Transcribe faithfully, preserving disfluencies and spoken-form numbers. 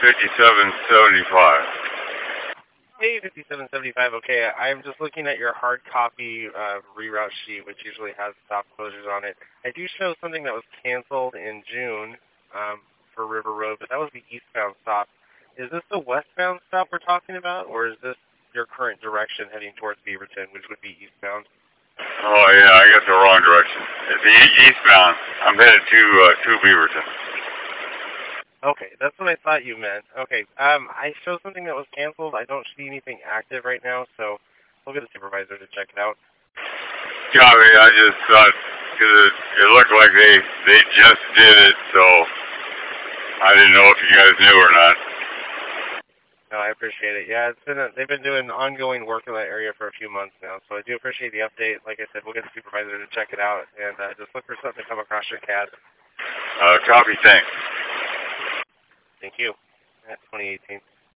fifty-seven seventy-five. Hey, fifty-seven seventy-five, okay, I'm just looking at your hard copy uh, reroute sheet, which usually has stop closures on it. I do show something that was canceled in June um, for River Road, but that was the eastbound stop. Is this the westbound stop we're talking about, or is this your current direction heading towards Beaverton, which would be eastbound? Oh, yeah, I got the wrong direction. It's the e eastbound. I'm headed to, uh, to Beaverton. Okay, that's what I thought you meant. Okay, um, I show something that was canceled. I don't see anything active right now, so we'll get a supervisor to check it out. Copy, I just thought, because it, it looked like they, they just did it, so I didn't know if you guys knew or not. No, I appreciate it. Yeah, it's been a, they've been doing ongoing work in that area for a few months now, so I do appreciate the update. Like I said, we'll get the supervisor to check it out, and uh, just look for something to come across your C A D. Uh, copy, thanks. Thank you. That's twenty eighteen.